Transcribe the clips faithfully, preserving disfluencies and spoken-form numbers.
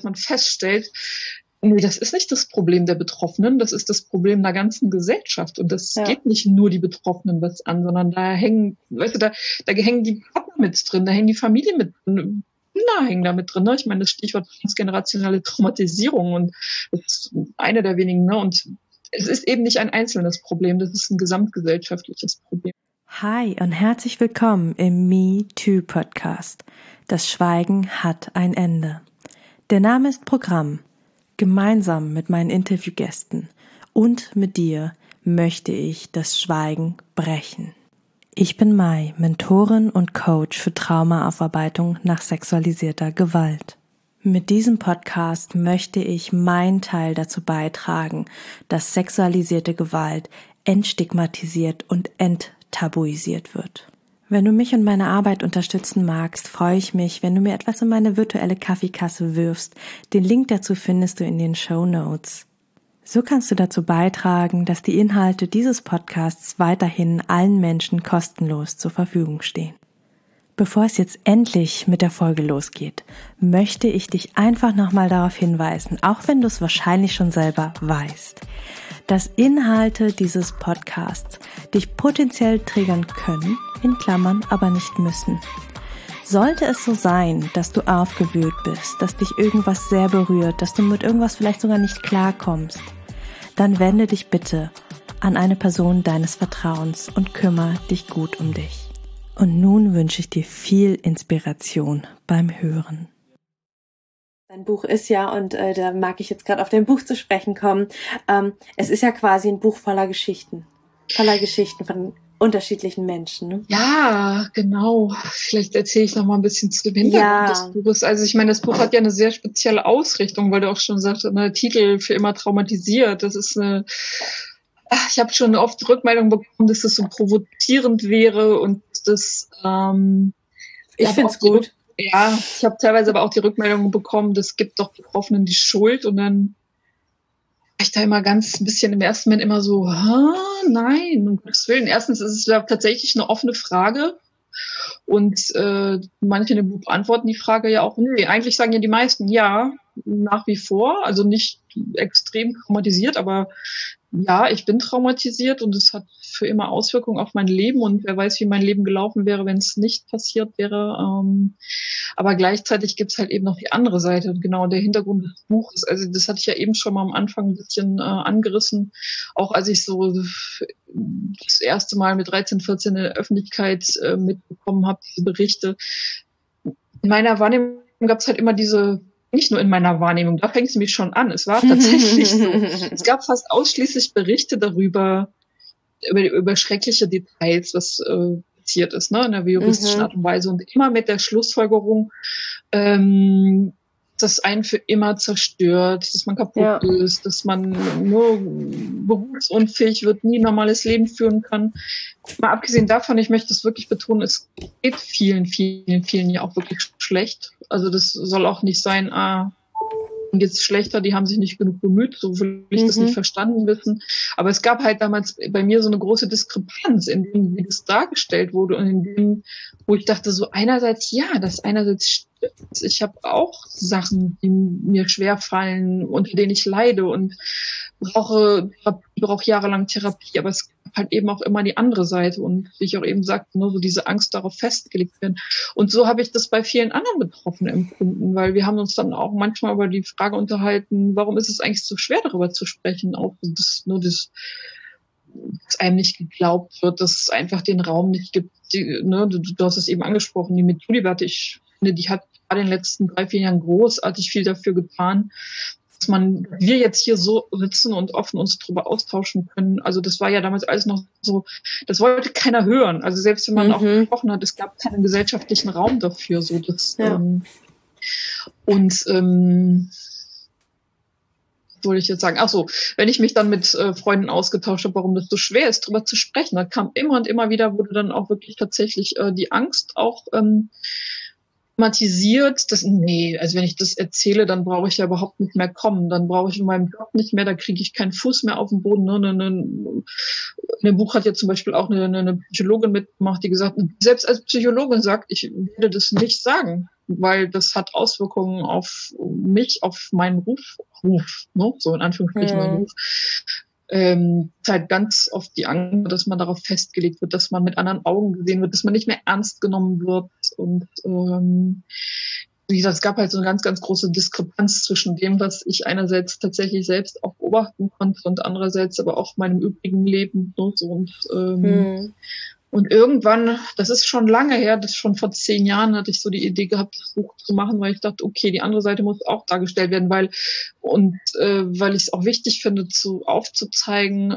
man feststellt, nee, das ist nicht das Problem der Betroffenen, das ist das Problem der ganzen Gesellschaft. Und das ja. geht nicht nur die Betroffenen was an, sondern da hängen, weißt du, da, da hängen die Partner mit drin, da hängen die Familien mit drin, Kinder hängen da mit drin. Ne? Ich meine, das Stichwort transgenerationale Traumatisierung und das ist eine der wenigen. Ne? Und es ist eben nicht ein einzelnes Problem, das ist ein gesamtgesellschaftliches Problem. Hi und herzlich willkommen im Me Too Podcast. Das Schweigen hat ein Ende. Der Name ist Programm. Gemeinsam mit meinen Interviewgästen und mit dir möchte ich das Schweigen brechen. Ich bin Mai, Mentorin und Coach für Traumaaufarbeitung nach sexualisierter Gewalt. Mit diesem Podcast möchte ich meinen Teil dazu beitragen, dass sexualisierte Gewalt entstigmatisiert und enttabuisiert wird. Wenn du mich und meine Arbeit unterstützen magst, freue ich mich, wenn du mir etwas in meine virtuelle Kaffeekasse wirfst. Den Link dazu findest du in den Shownotes. So kannst du dazu beitragen, dass die Inhalte dieses Podcasts weiterhin allen Menschen kostenlos zur Verfügung stehen. Bevor es jetzt endlich mit der Folge losgeht, möchte ich dich einfach nochmal darauf hinweisen, auch wenn du es wahrscheinlich schon selber weißt, dass Inhalte dieses Podcasts dich potenziell triggern können, in Klammern aber nicht müssen. Sollte es so sein, dass du aufgewühlt bist, dass dich irgendwas sehr berührt, dass du mit irgendwas vielleicht sogar nicht klarkommst, dann wende dich bitte an eine Person deines Vertrauens und kümmere dich gut um dich. Und nun wünsche ich dir viel Inspiration beim Hören. Dein Buch ist ja, und äh, da mag ich jetzt gerade auf dein Buch zu sprechen kommen, ähm, es ist ja quasi ein Buch voller Geschichten, voller Geschichten von unterschiedlichen Menschen. Ne? Ja, genau. Vielleicht erzähle ich noch mal ein bisschen zu dem Hintergrund ja. des Buches. Also ich meine, das Buch hat ja eine sehr spezielle Ausrichtung, weil du auch schon sagst, der Titel für immer traumatisiert. Das ist eine, ach, ich habe schon oft Rückmeldungen bekommen, dass das so provozierend wäre und das ähm, ich finde es gut. Ja, ich habe teilweise aber auch die Rückmeldungen bekommen, das gibt doch Betroffenen die Schuld und dann war ich da immer ganz ein bisschen im ersten Moment immer so, ah, nein, um Gottes Willen. Erstens ist es ja tatsächlich eine offene Frage und äh, manche in dem Buch beantworten die Frage ja auch, nee, eigentlich sagen ja die meisten ja, nach wie vor, also nicht extrem traumatisiert, aber ja, ich bin traumatisiert und es hat für immer Auswirkungen auf mein Leben und wer weiß, wie mein Leben gelaufen wäre, wenn es nicht passiert wäre. Ähm, aber gleichzeitig gibt's halt eben noch die andere Seite, genau der Hintergrund des Buches. Also das hatte ich ja eben schon mal am Anfang ein bisschen äh, angerissen, auch als ich so das erste Mal mit dreizehn, vierzehn in der Öffentlichkeit äh, mitbekommen habe, diese Berichte. In meiner Wahrnehmung gab's halt immer diese nicht nur in meiner Wahrnehmung, da fängt es nämlich schon an. Es war tatsächlich so. Es gab fast ausschließlich Berichte darüber, über, über schreckliche Details, was äh, passiert ist, ne, in der juristischen mhm. Art und Weise. Und immer mit der Schlussfolgerung, ähm, dass einen für immer zerstört, dass man kaputt ja. ist, dass man nur berufsunfähig wird, nie ein normales Leben führen kann. Mal abgesehen davon, ich möchte es wirklich betonen, es geht vielen, vielen, vielen ja auch wirklich schlecht. Also das soll auch nicht sein, ah, denen geht's schlechter, die haben sich nicht genug bemüht, so will ich mhm. das nicht verstanden wissen. Aber es gab halt damals bei mir so eine große Diskrepanz, in dem, wie das dargestellt wurde und in dem, wo ich dachte, so einerseits, ja, das einerseits stimmt. Ich habe auch Sachen, die mir schwerfallen, unter denen ich leide und brauche, brauche jahrelang Therapie, aber es gibt halt eben auch immer die andere Seite und wie ich auch eben sagte, nur so diese Angst darauf festgelegt werden. Und so habe ich das bei vielen anderen Betroffenen empfunden, weil wir haben uns dann auch manchmal über die Frage unterhalten, warum ist es eigentlich so schwer, darüber zu sprechen, auch das, nur das, dass einem nicht geglaubt wird, dass es einfach den Raum nicht gibt. Die, ne, du, du hast es eben angesprochen, die MeToo-Debatte, ich finde, die hat gerade in den letzten drei, vier Jahren großartig viel dafür getan, dass man, wir jetzt hier so sitzen und offen uns darüber austauschen können. Also das war ja damals alles noch so, das wollte keiner hören. Also selbst wenn man mhm. auch gesprochen hat, es gab keinen gesellschaftlichen Raum dafür. So das, ja. ähm, und ähm, was wollte ich jetzt sagen? Ach so, wenn ich mich dann mit äh, Freunden ausgetauscht habe, warum das so schwer ist, darüber zu sprechen, da kam immer und immer wieder, wurde dann auch wirklich tatsächlich äh, die Angst auch ähm, thematisiert, dass, nee, also wenn ich das erzähle, dann brauche ich ja überhaupt nicht mehr kommen, dann brauche ich in meinem Job nicht mehr, da kriege ich keinen Fuß mehr auf den Boden. Ne? Ne, ne, in dem Buch hat ja zum Beispiel auch eine, eine Psychologin mitgemacht, die gesagt hat, selbst als Psychologin sagt, ich werde das nicht sagen, weil das hat Auswirkungen auf mich, auf meinen Ruf, Ruf, ne? So in Anführungsstrichen Mhm. meinen Ruf. Ähm, halt ganz oft die Angst, dass man darauf festgelegt wird, dass man mit anderen Augen gesehen wird, dass man nicht mehr ernst genommen wird. Und ähm, wie gesagt, es gab halt so eine ganz, ganz große Diskrepanz zwischen dem, was ich einerseits tatsächlich selbst auch beobachten konnte und andererseits aber auch meinem übrigen Leben. Ne? So, und ähm, Mhm. Und irgendwann, das ist schon lange her, das schon vor zehn Jahren hatte ich so die Idee gehabt, das Buch zu machen, weil ich dachte, okay, die andere Seite muss auch dargestellt werden, weil und äh, weil ich es auch wichtig finde, zu aufzuzeigen,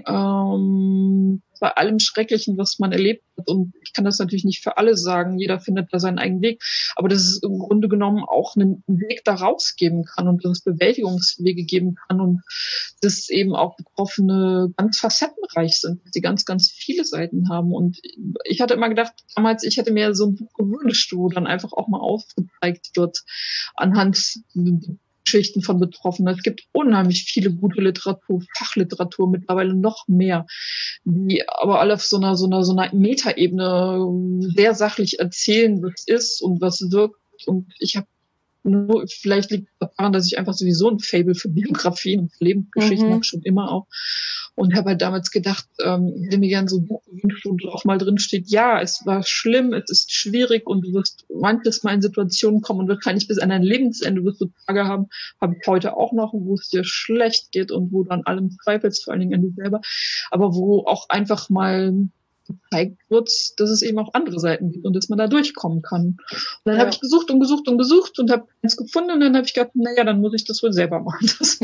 ähm, bei allem Schrecklichen, was man erlebt hat. Und ich kann das natürlich nicht für alle sagen, jeder findet da seinen eigenen Weg, aber dass es im Grunde genommen auch einen Weg da rausgeben kann und dass es Bewältigungswege geben kann und dass eben auch Betroffene ganz facettenreich sind, dass sie ganz, ganz viele Seiten haben. Und ich hatte immer gedacht, damals, ich hätte mir so ein Buch gewünscht, wo dann einfach auch mal aufgezeigt wird anhand Geschichten von Betroffenen. Es gibt unheimlich viele gute Literatur, Fachliteratur, mittlerweile noch mehr, die aber alle auf so einer, so einer, so einer Metaebene sehr sachlich erzählen, was ist und was wirkt. Und ich habe nur, vielleicht liegt es daran, dass ich einfach sowieso ein Faible für Biografien und für Lebensgeschichten Mhm. habe, schon immer auch. Und habe halt damals gedacht, ähm, ich hätte mir gerne so ein Buch gewünscht, wo auch mal drin steht, ja, es war schlimm, es ist schwierig und du wirst manches Mal in Situationen kommen und wahrscheinlich bis an dein Lebensende wirst du Tage haben, habe ich heute auch noch, wo es dir schlecht geht und wo du an allem zweifelst, vor allen Dingen an dir selber, aber wo auch einfach mal gezeigt wird, dass es eben auch andere Seiten gibt und dass man da durchkommen kann. Und dann Ja. habe ich gesucht und gesucht und gesucht und habe eins gefunden und dann habe ich gedacht, naja, dann muss ich das wohl selber machen. Das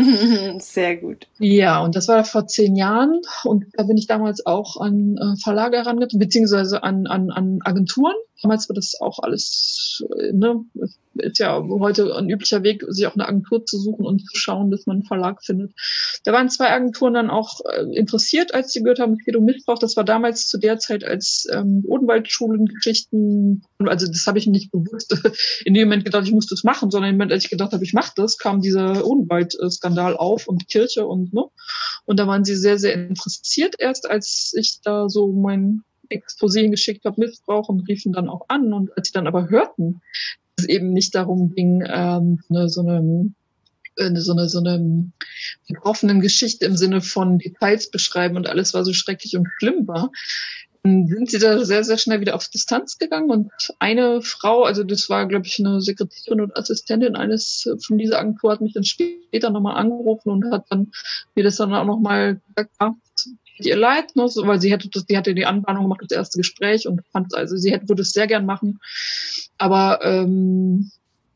Sehr gut. ja, und das war vor zehn Jahren und da bin ich damals auch an äh, Verlage herangetreten, beziehungsweise an, an, an Agenturen. Damals war das auch alles, äh, ne, ist ja heute ein üblicher Weg, sich auch eine Agentur zu suchen und zu schauen, dass man einen Verlag findet. Da waren zwei Agenturen dann auch äh, interessiert, als sie gehört haben, es geht um Missbrauch. Das war damals zu der Zeit, als ähm, Odenwaldschulen-Geschichten, also das habe ich nicht bewusst in dem Moment gedacht, ich muss das machen, sondern im Moment, als ich gedacht habe, ich mache das, kam dieser Odenwald-Skandal auf und Kirche und ne. Und da waren sie sehr, sehr interessiert erst, als ich da so mein Exposé hingeschickt habe, Missbrauch, und riefen dann auch an. Und als sie dann aber hörten, dass es eben nicht darum ging, ähm, ne, so eine eine, so eine so eine betroffenen Geschichte im Sinne von Details beschreiben und alles war so schrecklich und schlimm war, dann sind sie da sehr, sehr schnell wieder auf Distanz gegangen. Und eine Frau, also das war, glaube ich, eine Sekretärin und Assistentin eines von dieser Agentur, hat mich dann später nochmal angerufen und hat dann mir das dann auch nochmal gesagt, ja, ihr leid, ne, so, weil sie hätte das, die hatte die Anbahnung gemacht, das erste Gespräch und fand, also sie hätte, würde es sehr gern machen, aber ähm,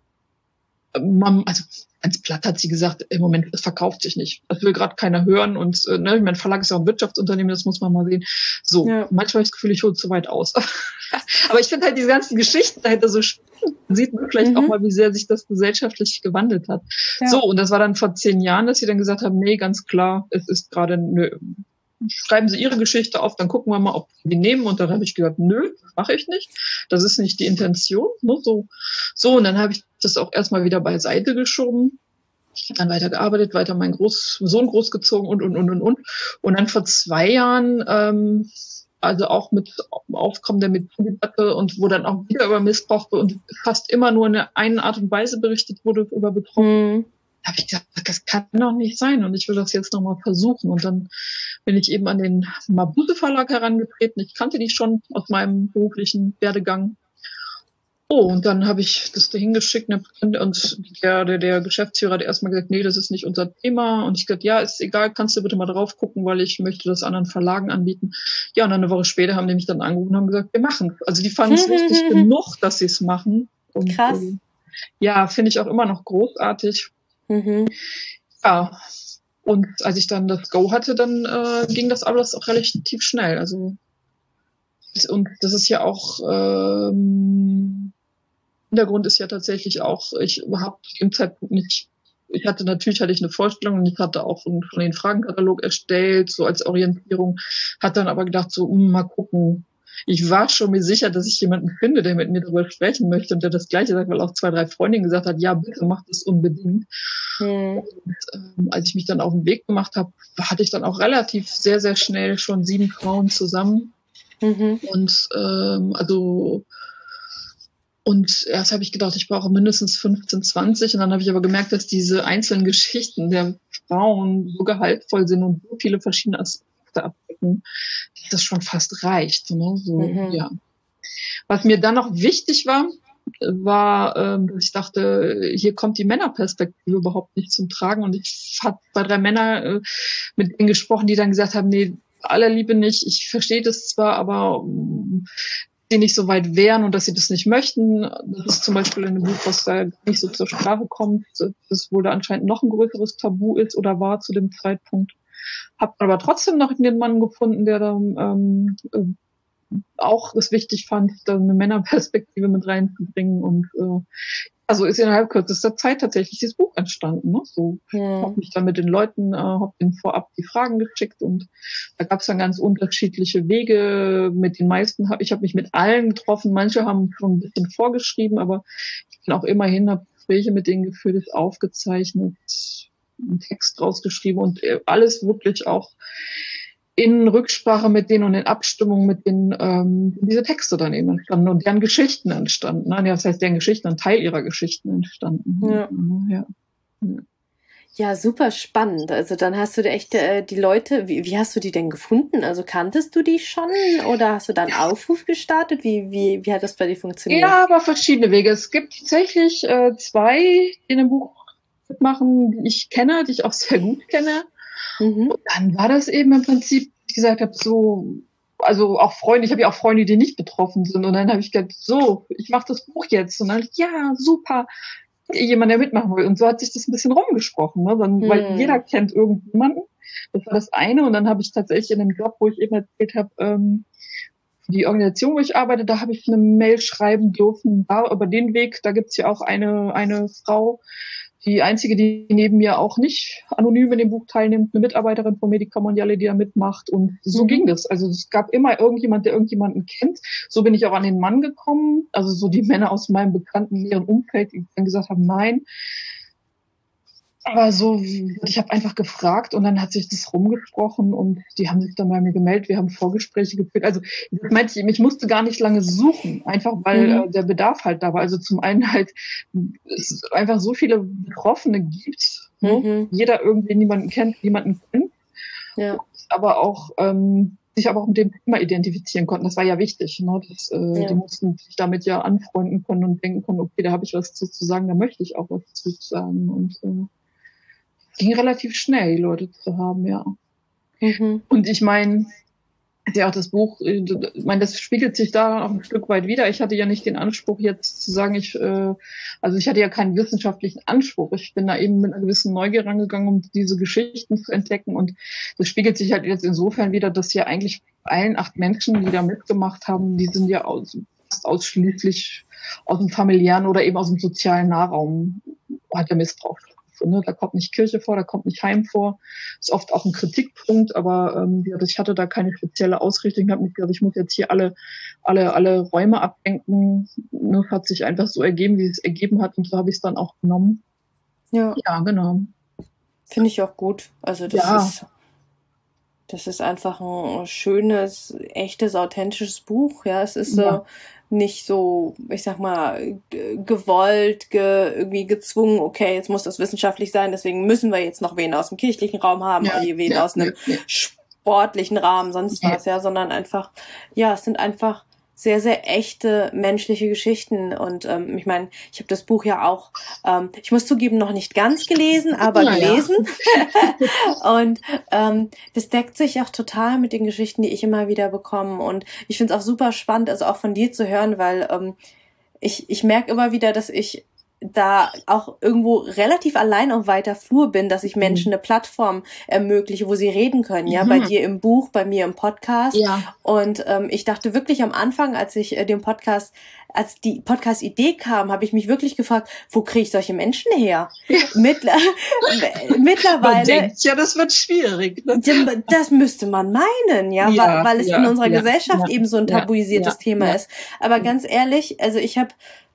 man, also ganz platt hat sie gesagt, im Moment, das verkauft sich nicht. Das will gerade keiner hören und äh, ne, mein Verlag ist ja auch ein Wirtschaftsunternehmen, das muss man mal sehen. So, ja. Manchmal habe ich das Gefühl, ich hole zu weit aus. Aber ich finde halt diese ganzen Geschichten dahinter so spannend. Man sieht man vielleicht mhm. auch mal, wie sehr sich das gesellschaftlich gewandelt hat. Ja. So, und das war dann vor zehn Jahren, dass sie dann gesagt haben, nee, ganz klar, es ist gerade, nö, schreiben Sie Ihre Geschichte auf, dann gucken wir mal, ob wir die nehmen. Und dann habe ich gesagt, nö, das mache ich nicht. Das ist nicht die Intention. Ne? So, so, und dann habe ich das auch erstmal wieder beiseite geschoben. Ich habe dann weiter gearbeitet, weiter meinen Groß, Sohn großgezogen und, und, und, und, und. Und dann vor zwei Jahren, ähm, also auch mit Aufkommen der MeToo-Debatte und wo dann auch wieder über Missbrauch und fast immer nur in einer Art und Weise berichtet wurde über Betroffene, mhm. habe ich gesagt, das kann doch nicht sein und ich will das jetzt nochmal versuchen. Und dann bin ich eben an den Mabuse Verlag herangetreten. Ich kannte die schon aus meinem beruflichen Werdegang. Oh, und dann habe ich das da hingeschickt und der, der, der Geschäftsführer hat erstmal gesagt, nee, das ist nicht unser Thema. Und ich gesagt, ja, ist egal, kannst du bitte mal drauf gucken, weil ich möchte das anderen Verlagen anbieten. Ja, und dann eine Woche später haben die mich dann angerufen und haben gesagt, wir machen es. Also die fanden es wichtig genug, dass sie es machen. Und, krass. Äh, ja, finde ich auch immer noch großartig. Mhm. Ja, und als ich dann das Go hatte, dann äh, ging das alles auch relativ schnell. Also und das ist ja auch ähm, Hintergrund ist ja tatsächlich auch, ich habe zu dem Zeitpunkt nicht, ich hatte natürlich hatte ich eine Vorstellung und ich hatte auch schon den Fragenkatalog erstellt, so als Orientierung, hat dann aber gedacht, so mh, mal gucken. ich war schon mir sicher, dass ich jemanden finde, der mit mir darüber sprechen möchte und der das Gleiche sagt, weil auch zwei, drei Freundinnen gesagt hat, ja, bitte mach das unbedingt. Mhm. Und ähm, als ich mich dann auf den Weg gemacht habe, hatte ich dann auch relativ sehr, sehr schnell schon sieben Frauen zusammen. Mhm. Und ähm, also und erst habe ich gedacht, ich brauche mindestens fünfzehn, zwanzig. Und dann habe ich aber gemerkt, dass diese einzelnen Geschichten der Frauen so gehaltvoll sind und so viele verschiedene Aspekte abdecken, dass das schon fast reicht. Ne? So, mhm. ja. Was mir dann noch wichtig war, war, ähm, dass ich dachte, hier kommt die Männerperspektive überhaupt nicht zum Tragen. Und ich habe zwei, drei Männer äh, mit denen gesprochen, die dann gesagt haben, nee, aller Liebe nicht, ich verstehe das zwar, aber ähm, die nicht so weit wären und dass sie das nicht möchten. Das ist zum Beispiel in einem Buch, was da nicht so zur Sprache kommt, das wohl da anscheinend noch ein größeres Tabu ist oder war zu dem Zeitpunkt. Hab aber trotzdem noch den Mann gefunden, der da ähm, auch es wichtig fand, da eine Männerperspektive mit reinzubringen. Und äh, also ist innerhalb kürzester Zeit tatsächlich dieses Buch entstanden. Ne? So, ja. Ich habe mich dann mit den Leuten, äh, habe ihnen vorab die Fragen geschickt und da gab es dann ganz unterschiedliche Wege. Mit den meisten habe ich habe mich mit allen getroffen. Manche haben schon ein bisschen vorgeschrieben, aber ich bin auch immerhin, habe Gespräche mit denen geführt, aufgezeichnet, einen Text rausgeschrieben und alles wirklich auch in Rücksprache mit denen und in Abstimmung mit denen ähm, diese Texte dann eben entstanden und deren Geschichten entstanden. Ne? Das heißt, deren Geschichten, ein Teil ihrer Geschichten entstanden. Ja. Ja, ja. Ja, super spannend. Also dann hast du da echt äh, die Leute, wie, wie hast du die denn gefunden? Also kanntest du die schon oder hast du da einen Aufruf gestartet? Wie, wie, wie hat das bei dir funktioniert? Ja, aber verschiedene Wege. Es gibt tatsächlich äh, zwei, die in dem Buch mitmachen, die ich kenne, die ich auch sehr gut kenne. Mhm. Und dann war das eben im Prinzip, wie ich gesagt habe, so, also auch Freunde, ich habe ja auch Freunde, die nicht betroffen sind. Und dann habe ich gedacht, so, ich mache das Buch jetzt. Und dann, ja, super, jemand, der mitmachen will. Und so hat sich das ein bisschen rumgesprochen, ne? Dann, mhm. Weil jeder kennt irgendjemanden. Das war das eine. Und dann habe ich tatsächlich in dem Job, wo ich eben erzählt habe, ähm, die Organisation, wo ich arbeite, da habe ich eine Mail schreiben dürfen. Da, über den Weg, da gibt's ja auch eine eine Frau, die einzige, die neben mir auch nicht anonym in dem Buch teilnimmt, eine Mitarbeiterin von Medica Mondiale, die da mitmacht. Und so mhm. ging das. Also es gab immer irgendjemand, der irgendjemanden kennt. So bin ich auch an den Mann gekommen. Also so die Männer aus meinem bekannten näheren Umfeld, die dann gesagt haben, nein. Aber so, ich habe einfach gefragt und dann hat sich das rumgesprochen und die haben sich dann bei mir gemeldet, wir haben Vorgespräche geführt. Also das meinte ich, ich musste gar nicht lange suchen, einfach weil mhm. äh, der Bedarf halt da war. Also zum einen halt, es einfach so viele Betroffene gibt, mhm. ne? Jeder irgendwie niemanden kennt, niemanden kennt, ja. Aber auch ähm, sich aber auch mit dem Thema identifizieren konnten. Das war ja wichtig. Ne? Das, äh, ja. Die mussten sich damit ja anfreunden können und denken können, okay, da habe ich was zu, zu sagen, da möchte ich auch was zu sagen. Und äh, ging relativ schnell, die Leute zu haben, ja. Mhm. Und ich meine, ja auch das Buch, ich meine, das spiegelt sich da auch ein Stück weit wieder. Ich hatte ja nicht den Anspruch jetzt zu sagen, ich, äh, also ich hatte ja keinen wissenschaftlichen Anspruch. Ich bin da eben mit einer gewissen Neugier rangegangen, um diese Geschichten zu entdecken. Und das spiegelt sich halt jetzt insofern wieder, dass ja eigentlich allen acht Menschen, die da mitgemacht haben, die sind ja aus, fast ausschließlich aus dem familiären oder eben aus dem sozialen Nahraum hat der Missbrauch. Da kommt nicht Kirche vor, da kommt nicht Heim vor. Ist oft auch ein Kritikpunkt, aber ähm, ich hatte da keine spezielle Ausrichtung. Ich habe nicht gesagt, ich muss jetzt hier alle alle alle Räume abdenken. Das hat sich einfach so ergeben, wie es ergeben hat und so habe ich es dann auch genommen. Ja, ja, genau. Finde ich auch gut. Also das ja. ist das ist einfach ein schönes, echtes, authentisches Buch. Ja, es ist ja. so nicht so, ich sag mal, gewollt, ge, irgendwie gezwungen, okay, jetzt muss das wissenschaftlich sein, deswegen müssen wir jetzt noch wen aus dem kirchlichen Raum haben, ja, oder wen ja, aus einem ja. sportlichen Rahmen, sonst ja. was, ja, sondern einfach, ja, es sind einfach sehr, sehr echte menschliche Geschichten und ähm, ich meine, ich habe das Buch ja auch, ähm, ich muss zugeben, noch nicht ganz gelesen, aber ja, gelesen ja. und ähm, das deckt sich auch total mit den Geschichten, die ich immer wieder bekomme und ich finde es auch super spannend, also auch von dir zu hören, weil ähm, ich ich merke immer wieder, dass ich da auch irgendwo relativ allein auf weiter Flur bin, dass ich Menschen Mhm. eine Plattform ermögliche, wo sie reden können, ja, Mhm. bei dir im Buch, bei mir im Podcast. Ja. Und ähm, ich dachte wirklich am Anfang, als ich äh, den Podcast, als die Podcast-Idee kam, habe ich mich wirklich gefragt, wo kriege ich solche Menschen her? Ja. Mittler Man mittlerweile, denkt, ja, das wird schwierig. Ne? das müsste man meinen, ja, Ja, weil, weil es ja, in unserer ja, Gesellschaft ja, eben so ein ja, tabuisiertes ja, Thema ja. ist. Aber ganz ehrlich, also ich habe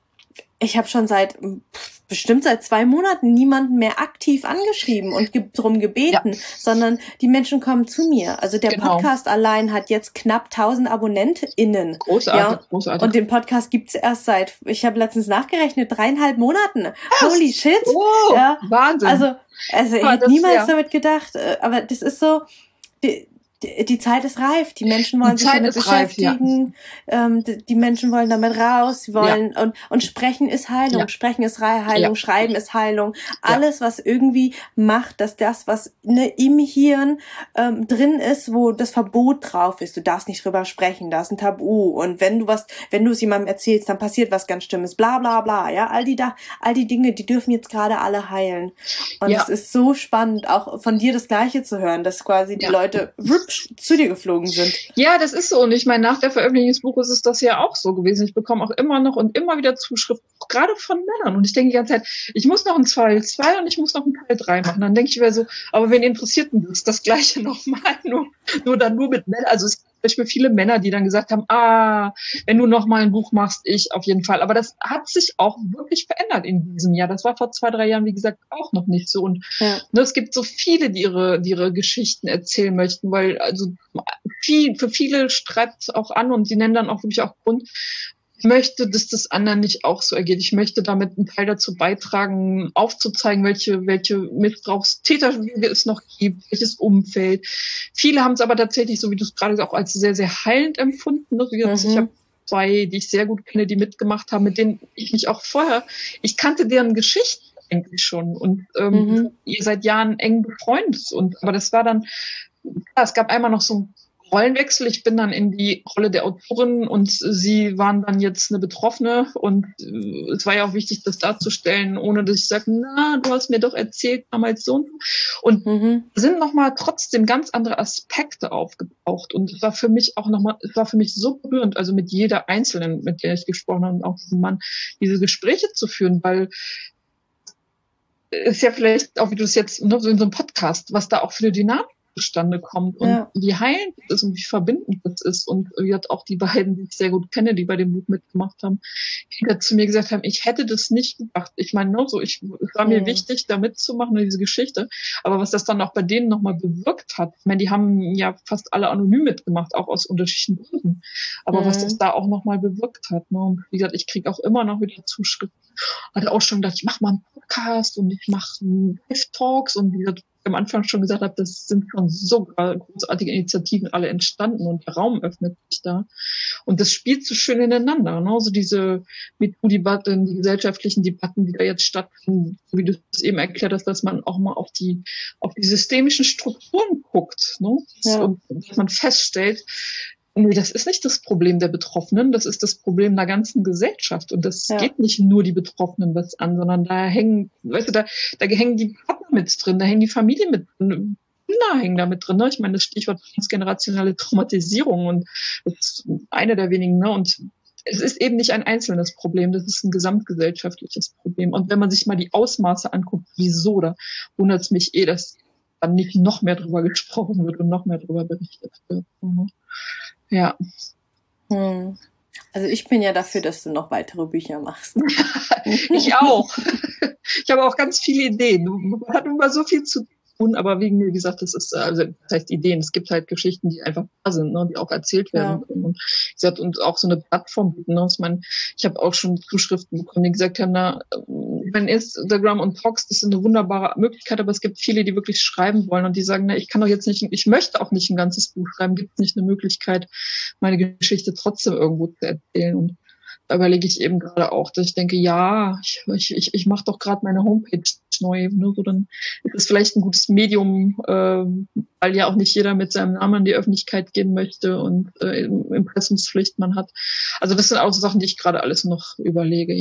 ich habe schon seit pff, bestimmt seit zwei Monaten niemanden mehr aktiv angeschrieben und ge drum gebeten, Ja. sondern die Menschen kommen zu mir. Also der Genau. Podcast allein hat jetzt knapp tausend AbonnentInnen. Großartig, Ja, großartig. und den Podcast gibt's erst seit, ich habe letztens nachgerechnet, dreieinhalb Monaten. Holy shit. Oh, Ja, Wahnsinn. also, also ich Aber hätte das- niemals ja. damit gedacht, äh, aber das ist so, die, die, die Zeit ist reif, die Menschen wollen Die sich Zeit damit ist reif, ja. beschäftigen, ähm, die, die Menschen wollen damit raus, sie wollen, und, und Sprechen ist Heilung, Ja. Sprechen ist Rei- Heilung, Ja. Schreiben ist Heilung, alles, was irgendwie macht, dass das, was ne, im Hirn ähm, drin ist, wo das Verbot drauf ist, du darfst nicht drüber sprechen, da ist ein Tabu, und wenn du was, wenn du es jemandem erzählst, dann passiert was ganz Schlimmes, bla bla bla, ja, all die da, all die Dinge, die dürfen jetzt gerade alle heilen. Und Ja. es ist so spannend, auch von dir das Gleiche zu hören, dass quasi die Ja. Leute whoops, zu dir geflogen sind. Ja, das ist so. Und ich meine, nach der Veröffentlichung des Buches ist das ja auch so gewesen. Ich bekomme auch immer noch und immer wieder Zuschriften, auch gerade von Männern. Und ich denke die ganze Zeit, ich muss noch einen Teil zwei und ich muss noch einen Teil drei machen. Dann denke ich wieder so, aber wen interessiert denn das? Das Gleiche nochmal, nur, nur dann nur mit Männern. Also es gibt zum Beispiel viele Männer, die dann gesagt haben, ah, wenn du noch mal ein Buch machst, ich auf jeden Fall. Aber das hat sich auch wirklich verändert in diesem Jahr. Das war vor zwei, drei Jahren, wie gesagt, auch noch nicht so. Und Ja. ne, es gibt so viele, die ihre, die ihre Geschichten erzählen möchten, weil also viel, für viele streibt es auch an und sie nennen dann auch wirklich auch Grund. Ich möchte, dass das anderen nicht auch so ergeht. Ich möchte damit einen Teil dazu beitragen, aufzuzeigen, welche, welche Missbrauchstäterwege es noch gibt, welches Umfeld. Viele haben es aber tatsächlich, so wie du es gerade auch als sehr, sehr heilend empfunden. Wie gesagt, Mhm. ich habe zwei, die ich sehr gut kenne, die mitgemacht haben, mit denen ich mich auch vorher, ich kannte deren Geschichten eigentlich schon und ähm, Mhm. ihr seid Jahren eng befreundet. Und aber das war dann, klar, es gab einmal noch so einen Rollenwechsel. Ich bin dann in die Rolle der Autorin und sie waren dann jetzt eine Betroffene und äh, es war ja auch wichtig, das darzustellen, ohne dass ich sage, na, du hast mir doch erzählt damals so und so. Und Mhm. sind nochmal trotzdem ganz andere Aspekte aufgetaucht und es war für mich auch nochmal, es war für mich so berührend, also mit jeder Einzelnen, mit der ich gesprochen habe und auch diesem Mann, diese Gespräche zu führen, weil ist ja vielleicht auch, wie du es jetzt, ne, so in so einem Podcast, was da auch für eine Dynamik zustande kommt und Ja. wie heilend das ist und wie verbindend das ist. Und wie hat auch die beiden, die ich sehr gut kenne, die bei dem Buch mitgemacht haben, die da zu mir gesagt haben, ich hätte das nicht gedacht. Ich meine, ne, so, ich, es war mir Mhm. wichtig, da mitzumachen, diese Geschichte. Aber was das dann auch bei denen nochmal bewirkt hat, ich meine, die haben ja fast alle anonym mitgemacht, auch aus unterschiedlichen Gründen. Aber Mhm. was das da auch nochmal bewirkt hat, ne, und wie gesagt, ich kriege auch immer noch wieder Zuschriften. Hatte auch schon gedacht, ich mache mal einen Podcast und ich mache Live-Talks und wie gesagt, am Anfang schon gesagt habe, das sind schon so großartige Initiativen alle entstanden und der Raum öffnet sich da. Und das spielt so schön ineinander, ne? So diese MeToo-Debatten, die gesellschaftlichen Debatten, die da jetzt stattfinden, so wie du es eben erklärt hast, dass man auch mal auf die, auf die systemischen Strukturen guckt, ne? Ja. Und dass man feststellt, nee, das ist nicht das Problem der Betroffenen, das ist das Problem der ganzen Gesellschaft. Und das Ja. geht nicht nur die Betroffenen was an, sondern da hängen, weißt du, da, da hängen die Partner mit drin, da hängen die Familie mit drin, Kinder hängen da mit drin. Ne? Ich meine, das Stichwort transgenerationale Traumatisierung und das ist eine der wenigen, ne? Und es ist eben nicht ein einzelnes Problem, das ist ein gesamtgesellschaftliches Problem. Und wenn man sich mal die Ausmaße anguckt, wieso, da wundert es mich eh, dass dann nicht noch mehr drüber gesprochen wird und noch mehr drüber berichtet wird. Mhm. Ja. Hm. Also ich bin ja dafür, dass du noch weitere Bücher machst. Ich auch. Ich habe auch ganz viele Ideen. Man hat immer so viel zu tun, aber wegen, wie gesagt, das ist, also das heißt Ideen. Es gibt halt Geschichten, die einfach da sind, ne, die auch erzählt werden Ja. können. Und wie gesagt, und auch so eine Plattform bieten. Ne. Ich meine, ich habe auch schon Zuschriften bekommen, die gesagt haben, na, mein Instagram und Talks, das ist eine wunderbare Möglichkeit, aber es gibt viele, die wirklich schreiben wollen und die sagen, na, ich kann doch jetzt nicht, ich möchte auch nicht ein ganzes Buch schreiben, gibt es nicht eine Möglichkeit, meine Geschichte trotzdem irgendwo zu erzählen. Und da überlege ich eben gerade auch, dass ich denke, ja, ich, ich, ich mache doch gerade meine Homepage neu, ne, so dann ist es vielleicht ein gutes Medium, äh, weil ja auch nicht jeder mit seinem Namen in die Öffentlichkeit gehen möchte und äh, Impressumspflicht man hat. Also das sind auch so Sachen, die ich gerade alles noch überlege, ja.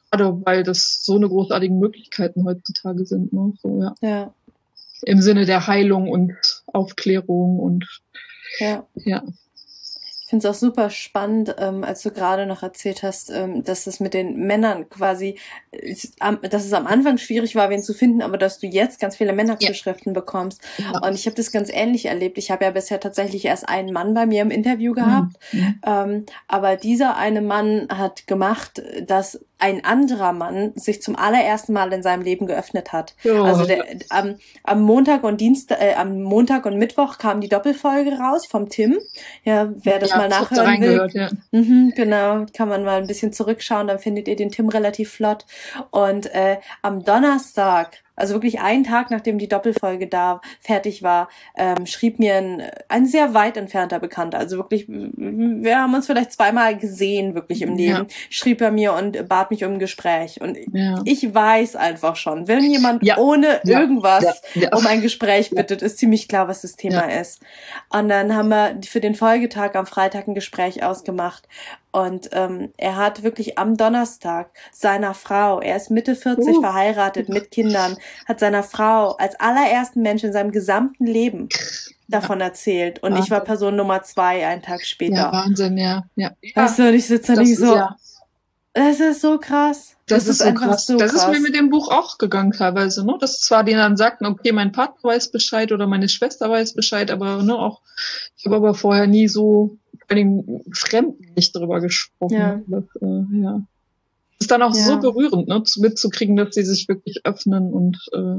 Gerade weil das so eine großartigen Möglichkeiten heutzutage sind, ne? So, ja. Ja. Im Sinne der Heilung und Aufklärung und ja. ja. Ich finde es auch super spannend, ähm, als du gerade noch erzählt hast, ähm, dass es mit den Männern quasi, äh, dass es am Anfang schwierig war, wen zu finden, aber dass du jetzt ganz viele Männerzuschriften ja. bekommst. Ja. Und ich habe das ganz ähnlich erlebt. Ich habe ja bisher tatsächlich erst einen Mann bei mir im Interview gehabt, mhm. ähm, aber dieser eine Mann hat gemacht, dass ein anderer Mann sich zum allerersten Mal in seinem Leben geöffnet hat. Oh. Also der, am, am Montag und Dienstag, äh, am Montag und Mittwoch kam die Doppelfolge raus vom Tim. Ja, wer das ja, mal nachhören will. Ja. Mhm, genau, kann man mal ein bisschen zurückschauen, dann findet ihr den Tim relativ flott. Und äh, am Donnerstag, also wirklich einen Tag, nachdem die Doppelfolge da fertig war, ähm, schrieb mir ein, ein sehr weit entfernter Bekannter, also wirklich, wir haben uns vielleicht zweimal gesehen, wirklich im Leben, ja. schrieb er mir und bat mich um ein Gespräch. Und ja. ich weiß einfach schon, wenn jemand ja. ohne ja. irgendwas ja. Ja. um ein Gespräch bittet, ist ziemlich klar, was das Thema ja. ist. Und dann haben wir für den Folgetag am Freitag ein Gespräch ausgemacht. Und ähm, er hat wirklich am Donnerstag seiner Frau, er ist Mitte vierzig, uh. verheiratet, mit Kindern, hat seiner Frau als allerersten Mensch in seinem gesamten Leben davon ja. erzählt. Und Wahnsinn. Ich war Person Nummer zwei einen Tag später. Ja, Wahnsinn, ja. ja. Weißt du, und ich sitze da nicht so, ja. das ist so krass. Das, das ist, ist so einfach krass. so das krass. Das ist mir mit dem Buch auch gegangen teilweise, ne? Dass zwar die dann sagten, okay, mein Partner weiß Bescheid oder meine Schwester weiß Bescheid, aber ne, auch, ich habe aber vorher nie so vor allem Fremden nicht drüber gesprochen. Ja. Das, äh, ja. das ist dann auch ja. so berührend, ne, zu, mitzukriegen, dass sie sich wirklich öffnen und äh,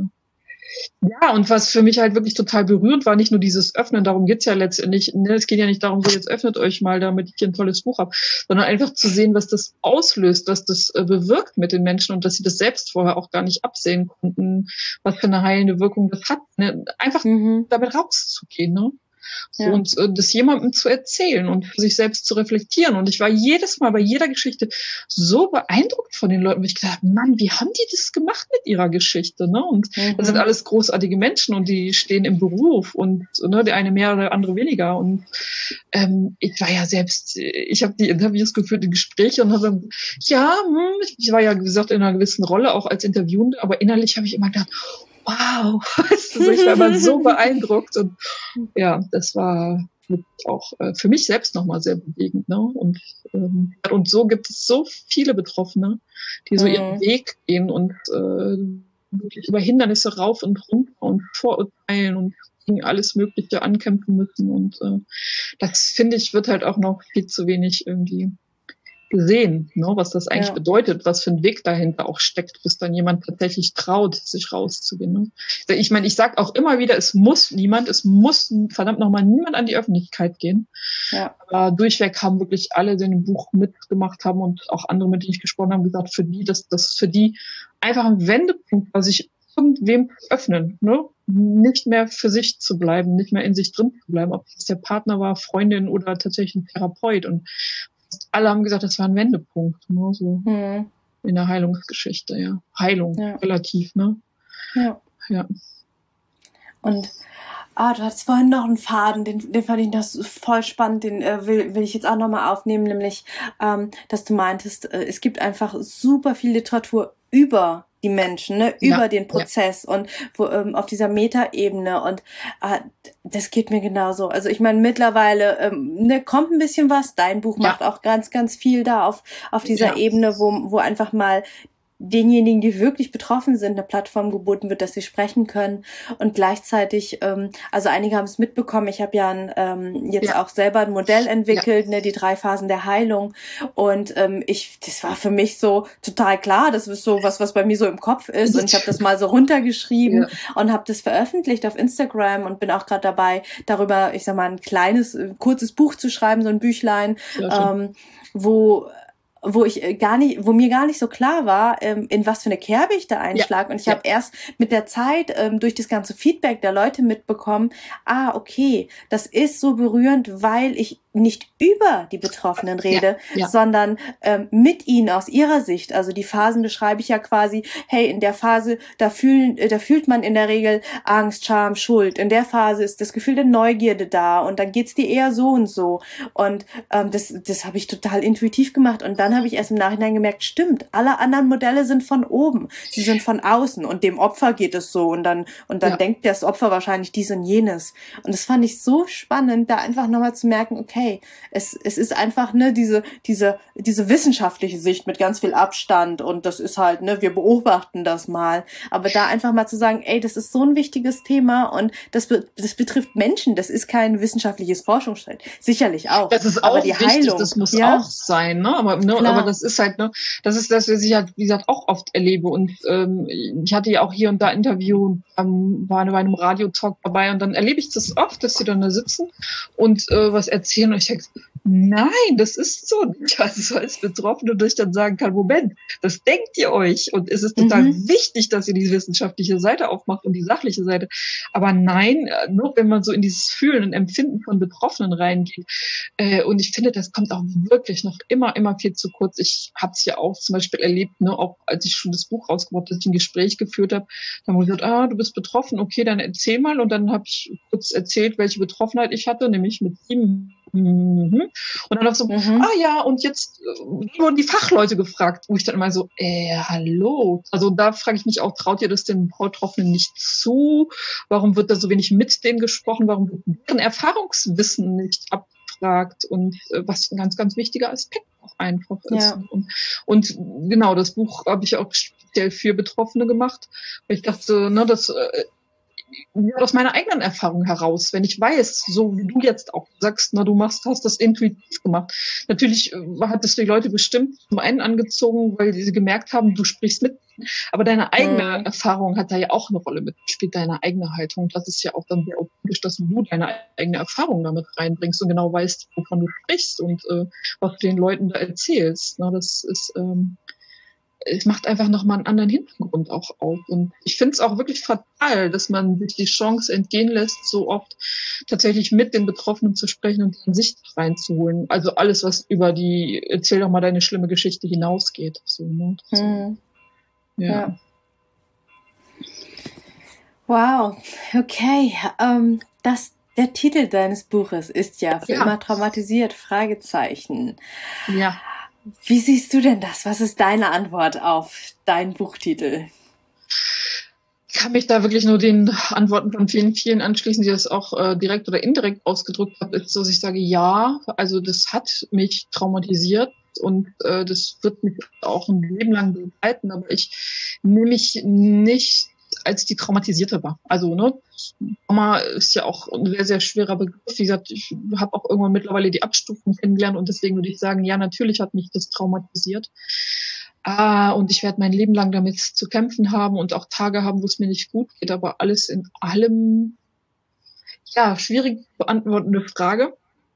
ja, und was für mich halt wirklich total berührend war, nicht nur dieses Öffnen, darum geht's ja letztendlich, ne, es geht ja nicht darum, so jetzt öffnet euch mal, damit ich ein tolles Buch habe, sondern einfach zu sehen, was das auslöst, was das äh, bewirkt mit den Menschen und dass sie das selbst vorher auch gar nicht absehen konnten, was für eine heilende Wirkung das hat, ne? Einfach mhm. damit rauszugehen, ne? So, ja. Und äh, das jemandem zu erzählen und für sich selbst zu reflektieren. Und ich war jedes Mal bei jeder Geschichte so beeindruckt von den Leuten, weil ich gedacht habe, Mann, wie haben die das gemacht mit ihrer Geschichte? Ne? Und mhm. das sind alles großartige Menschen und die stehen im Beruf und ne, der eine mehr oder der andere weniger. Und ähm, ich war ja selbst, ich habe die Interviews geführt, die Gespräche und habe ja, hm, ich war ja, wie gesagt, in einer gewissen Rolle auch als Interviewende, aber innerlich habe ich immer gedacht, wow, weißt du, ich war immer so beeindruckt und ja, das war auch äh, für mich selbst nochmal sehr bewegend, ne? Und ähm, und so gibt es so viele Betroffene, die so mhm. ihren Weg gehen und äh, wirklich über Hindernisse rauf und runter und Vorurteilen und gegen alles Mögliche ankämpfen müssen und äh, das finde ich wird halt auch noch viel zu wenig irgendwie gesehen, ne, was das eigentlich ja. bedeutet, was für ein Weg dahinter auch steckt, bis dann jemand tatsächlich traut, sich rauszugehen. Ne? Ich meine, ich sag auch immer wieder, es muss niemand, es muss verdammt nochmal niemand an die Öffentlichkeit gehen. Ja. Aber durchweg haben wirklich alle, die in dem Buch mitgemacht haben und auch andere, mit denen ich gesprochen habe, gesagt, für die, das, das ist für die einfach ein Wendepunkt, was sich irgendwem öffnen, ne? Nicht mehr für sich zu bleiben, nicht mehr in sich drin zu bleiben, ob es der Partner war, Freundin oder tatsächlich ein Therapeut und alle haben gesagt, das war ein Wendepunkt, ne, so hm. in der Heilungsgeschichte, ja. Heilung, ja. relativ, ne? Ja. Ja. Und, ah, du hattest vorhin noch einen Faden, den, den fand ich das voll spannend, den äh, will, will ich jetzt auch nochmal aufnehmen, nämlich, ähm, dass du meintest, äh, es gibt einfach super viel Literatur über die Menschen, ne, über ja, den Prozess ja. und wo, ähm, auf dieser Metaebene und äh, das geht mir genauso. Also ich meine, mittlerweile ähm, ne, kommt ein bisschen was. Dein Buch ja. macht auch ganz, ganz viel da auf auf dieser ja. Ebene, wo wo einfach mal denjenigen, die wirklich betroffen sind, eine Plattform geboten wird, dass sie sprechen können und gleichzeitig, ähm, also einige haben es mitbekommen, ich habe ja ein, ähm, jetzt ja. auch selber ein Modell entwickelt, ja. ne, die drei Phasen der Heilung und ähm, ich, das war für mich so total klar, das ist so was, was bei mir so im Kopf ist und ich habe das mal so runtergeschrieben ja. und habe das veröffentlicht auf Instagram und bin auch gerade dabei, darüber, ich sag mal, ein kleines, kurzes Buch zu schreiben, so ein Büchlein, ja, ähm, wo wo ich gar nicht, wo mir gar nicht so klar war, in was für eine Kerbe ich da einschlage. Ja. Und ich ja. habe erst mit der Zeit durch das ganze Feedback der Leute mitbekommen, ah, okay, das ist so berührend, weil ich nicht über die Betroffenen rede, ja, ja. sondern ähm, mit ihnen aus ihrer Sicht. Also die Phasen beschreibe ich ja quasi, hey, in der Phase, da fühlen, äh, da fühlt man in der Regel Angst, Scham, Schuld. In der Phase ist das Gefühl der Neugierde da und dann geht's dir eher so und so. Und ähm, das, das habe ich total intuitiv gemacht. Und dann habe ich erst im Nachhinein gemerkt, stimmt, alle anderen Modelle sind von oben, sie sind von außen und dem Opfer geht es so und dann und dann Ja. denkt das Opfer wahrscheinlich dies und jenes. Und das fand ich so spannend, da einfach nochmal zu merken, okay, es, es ist einfach, ne, diese, diese, diese wissenschaftliche Sicht mit ganz viel Abstand und das ist halt, ne, wir beobachten das mal. Aber da einfach mal zu sagen, ey, das ist so ein wichtiges Thema und das, be- das betrifft Menschen, das ist kein wissenschaftliches Forschungsfeld. Sicherlich auch. Das ist aber auch die wichtig, Heilung, das muss ja, auch sein, ne? Aber, ne, Klar. aber das ist halt, ne, das ist das, was ich halt, wie gesagt, auch oft erlebe. Und ähm, ich hatte ja auch hier und da Interview, ähm, war bei einem Radiotalk dabei und dann erlebe ich das oft, dass sie dann da sitzen und äh, was erzählen und ich denke, nein, das ist so nicht. Also als Betroffene, dass ich dann sagen kann, Moment, das denkt ihr euch. Und es ist total Mhm. wichtig, dass ihr die wissenschaftliche Seite aufmacht und die sachliche Seite. Aber nein, äh, nur wenn man so in dieses Fühlen und Empfinden von Betroffenen reingeht. Äh, und ich finde, das kommt auch wirklich noch immer, immer viel zu kurz. Ich habe es ja auch zum Beispiel erlebt, ne, auch als ich schon das Buch rausgebracht habe, dass ich ein Gespräch geführt habe, dann wurde gesagt, ah, du bist betroffen, okay, dann erzähl mal. Und dann habe ich kurz erzählt, welche Betroffenheit ich hatte, nämlich mit sieben. Mhm. Und dann auch so, Mhm. ah ja, und jetzt äh, wurden die Fachleute gefragt, wo ich dann immer so, äh, hallo. Also da frage ich mich auch, traut ihr das den Betroffenen nicht zu? Warum wird da so wenig mit denen gesprochen? Warum wird deren Erfahrungswissen nicht abgefragt? Und äh, was ein ganz, ganz wichtiger Aspekt auch einfach ist. Ja. Und, und genau, das Buch habe ich auch speziell für Betroffene gemacht, weil ich dachte, ne, das äh, aus meiner eigenen Erfahrung heraus, wenn ich weiß, so wie du jetzt auch sagst, na, du machst, hast das intuitiv gemacht. Natürlich äh, hat es die Leute bestimmt zum einen angezogen, weil sie gemerkt haben, du sprichst mit, aber deine eigene Mhm. Erfahrung hat da ja auch eine Rolle mit, spielt deine eigene Haltung. Das ist ja auch dann sehr authentisch, dass du deine eigene Erfahrung damit reinbringst und genau weißt, wovon du sprichst und äh, was du den Leuten da erzählst. Na, das ist, ähm, es macht einfach nochmal einen anderen Hintergrund auch auf. Und ich finde es auch wirklich fatal, dass man sich die Chance entgehen lässt, so oft tatsächlich mit den Betroffenen zu sprechen und deren Sicht reinzuholen. Also alles, was über die erzähl doch mal deine schlimme Geschichte hinausgeht. So, ne? So, Mhm. ja. Ja. Wow, okay. Ähm, das, der Titel deines Buches ist ja für Ja. immer traumatisiert, Fragezeichen. Ja. Wie siehst du denn das? Was ist deine Antwort auf deinen Buchtitel? Ich kann mich da wirklich nur den Antworten von vielen, vielen anschließen, die das auch äh, direkt oder indirekt ausgedrückt haben, ist, dass ich sage, ja, also das hat mich traumatisiert und äh, das wird mich auch ein Leben lang begleiten, aber ich nehme mich nicht als die Traumatisierte war. Also, ne, Trauma ist ja auch ein sehr, sehr schwerer Begriff. Wie gesagt, ich habe auch irgendwann mittlerweile die Abstufung kennengelernt und deswegen würde ich sagen, ja, natürlich hat mich das traumatisiert. Ah, und ich werde mein Leben lang damit zu kämpfen haben und auch Tage haben, wo es mir nicht gut geht, aber alles in allem, ja, schwierig zu beantwortende Frage.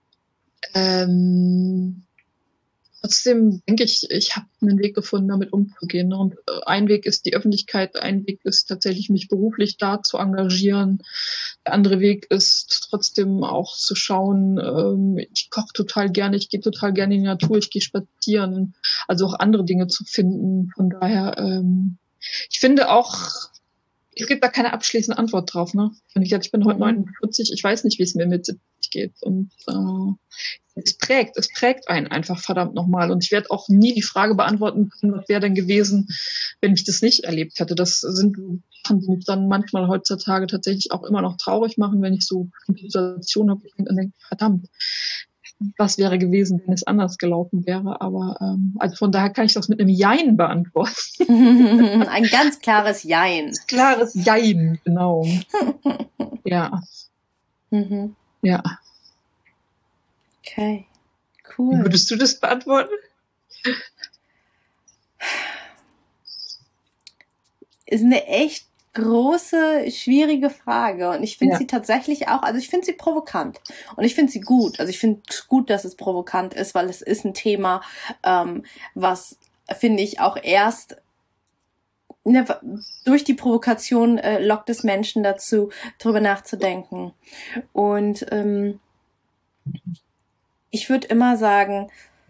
Ähm, trotzdem denke ich, ich habe einen Weg gefunden, damit umzugehen. Ne? Und ein Weg ist die Öffentlichkeit, ein Weg ist tatsächlich, mich beruflich da zu engagieren. Der andere Weg ist trotzdem auch zu schauen, ähm, ich koche total gerne, ich gehe total gerne in die Natur, ich gehe spazieren, also auch andere Dinge zu finden. Von daher, ähm, ich finde auch, es gibt da keine abschließende Antwort drauf. Ne? Ich bin heute Mhm. neunundvierzig, ich weiß nicht, wie es mir mit siebzig geht. Und äh, es prägt, es prägt einen einfach verdammt nochmal. Und ich werde auch nie die Frage beantworten können, was wäre denn gewesen, wenn ich das nicht erlebt hätte. Das sind Sachen, die mich dann manchmal heutzutage tatsächlich auch immer noch traurig machen, wenn ich so eine Situation habe, und denke, verdammt, was wäre gewesen, wenn es anders gelaufen wäre. Aber ähm, also von daher kann ich das mit einem Jein beantworten. Ein ganz klares Jein. Klares Jein, genau. Ja. Mhm. Ja. Okay, Wie cool. würdest du das beantworten? Ist eine echt große, schwierige Frage und ich finde Ja. sie tatsächlich auch, also ich finde sie provokant und ich finde sie gut. Also ich finde es gut, dass es provokant ist, weil es ist ein Thema, ähm, was, finde ich, auch erst ne, durch die Provokation äh, lockt es Menschen dazu, darüber nachzudenken. Und ähm, ich würde immer sagen,